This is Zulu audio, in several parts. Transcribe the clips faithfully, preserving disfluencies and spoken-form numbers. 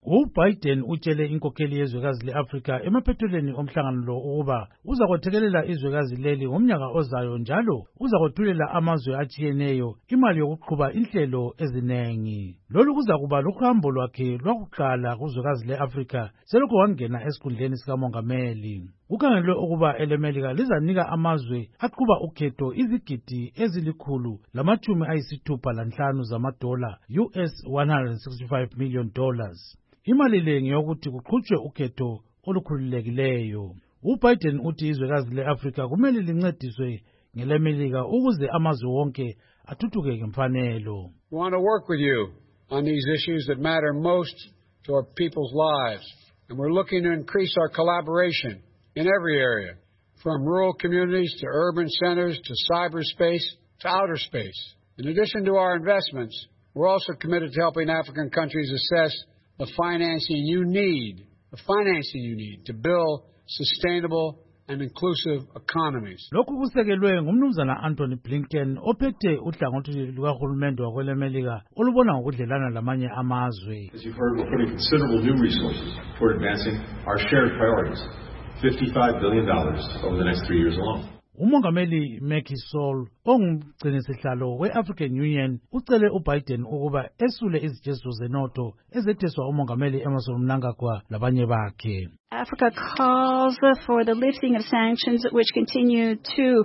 uBiden utshele inkokheli yezwekazi le-Afrika emaphethelweni omhlangano lo ukuba uzakwethekelela izwekazi leli ngomnyaka ozayo njalo uzakwethulela amazwe atshiyeneyo imali yokuqhuba inhlelo ezinengi. Lolu kuzakuba luhambo lwakhe lwakuqala kuzwekazi le-Afrika selokhu wangena esikhundleni sikamongameli. Kukhangelwe ukuba elemelika lizanika amazwe aqhuba ukhetho izigidi ezilikhulu lamatshumi ayisithupha lanhlanu zamadola U S one hundred sixty-five million dollars. Imali le ngeyokuthi kuqhutshwe ukhetho olukhululekileyo. uBiden uthi izwekazi le-Afrika kumele lincediswe ngelemelika ukuze amazwe wonke athuthuke ngemfanelo. We want to work with you on these issues that matter most to our people's lives, and we're looking to increase our collaboration in every area, from rural communities to urban centers to cyberspace to outer space. In addition to our investments, we're also committed to helping African countries assess the financing you need, the financing you need to build sustainable and inclusive economies. Lokhu kusekelwe ngumnumzana Anthony Blinken ophethe uhlangothi lukahulumende wakwelemelika olubona ngokudlelana lamanye amazwe. As you've heard, we're putting considerable new resources toward advancing our shared priorities, fifty-five billion dollars over the next three years alone. Umongameli Macky Sall ongumgcinisihlalo we-African Union ucele uBiden ukuba esule izijeziso zenotho ezetheswa umongameli Emmerson Mnangagwa labanye bakhe. Africa calls for the lifting of sanctions which continue to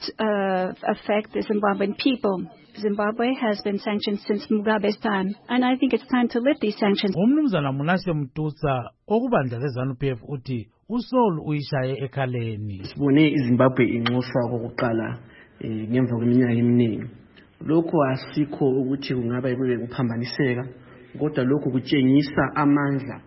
uh, affect the Zimbabwean people. Zimbabwe has been sanctioned since Mugabe's time, and I think it's time to lift these sanctions. Umnumzana Munase Mtusa okubandla leZANU-P F uthi uSol uyishaye ekhaleni. Sibone iZimbabwe inxuswa kokuqala ngemva kweminyaka eminingi. Lokho asikho ukuthi kungaba kube kuphambaniseka, kodwa lokho kutshengisa amandla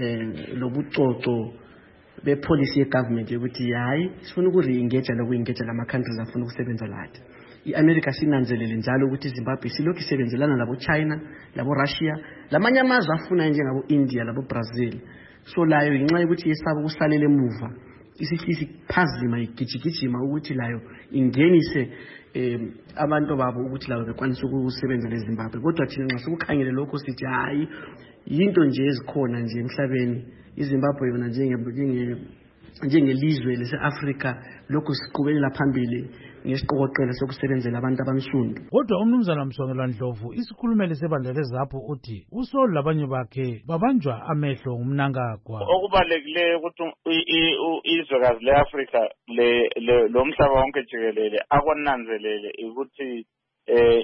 eh lobucoco bepolicy yegovernment ukuthi hayi sifuna ukuri-engage loku-engage lama countries afuna ukusebenza lathi. I-America sinanzelele njalo ukuthi iZimbabwe silokhu isebenzelana labo China, labo Russia, lamanye amazwe afuna njengabo India, labo Brazil. So layo inxa ukuthi yesaba kusalele emuva, isihlisi phazima igijigijima ukuthi layo ingenise eh abantu babo ukuthi lawo bekwanisa ukusebenza leZimbabwe. Kodwa thina nxa sokukhangele lokho sithi hayi yinto nje ezikhona nje emhlabeni. iZimbabwe yona njenge njengelizwe lase-Afrika lokho siqhubekela phambili ngesiqokoqela sokusebenzela abantu abansundu. Kodwa umnumzana Msongelwa Ndlovu isikhulumeli sebandla leZAPU uthi uSol labanye bakhe babanjwa amehlo ngumnangagwa. Okubalekile ukuthi izwekazi le-Afrika lo mhlaba wonke jikelele akonanzelele ukuthi eh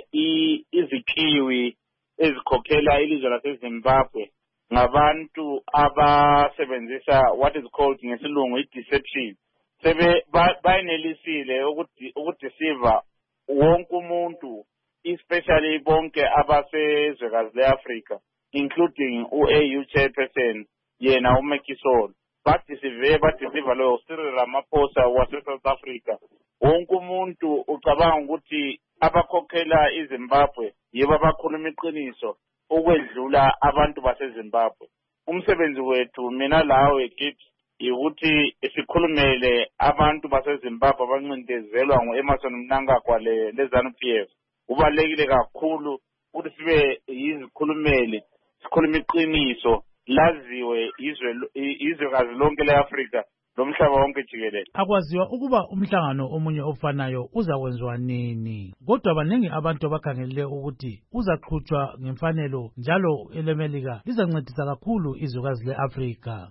izikiwi ezikhokhela ilizwe laseZimbabwe ngabantu abasebenzisa what is called ngesilungu i-deception. Sebe bayenelisile ukudeceive wonke umuntu, especially bonke abasezwekazi le-Afrika, including u-A U chairperson yena uMacky Sall. Badeceive badeceive lo Cyril Ramaphosa wase-South Africa. Wonke umuntu ucabanga ukuthi abakhokhela iZimbabwe yibo abakhuluma iqiniso ukwedlula abantu baseZimbabwe. Umsebenzi wethu mina lawe kithi ukuthi sikhulumele abantu baseZimbabwe abancindezelwa nguEmmerson Mnangagwa leZANU-P F. Kubalekile kakhulu ukuthi sibe yizikhulumeli, sikhuluma iqiniso, laziwe izwe izwekazi lonke leAfrika lomhlaba wonke jikelele. Akwaziwa ukuba umhlangano omunye ofanayo uzakwenziwa nini, kodwa abaningi abantu abakhangelele ukuthi uzaqhutshwa ngemfanelo njalo elemelika lizancedisa kakhulu izwekazi leAfrika.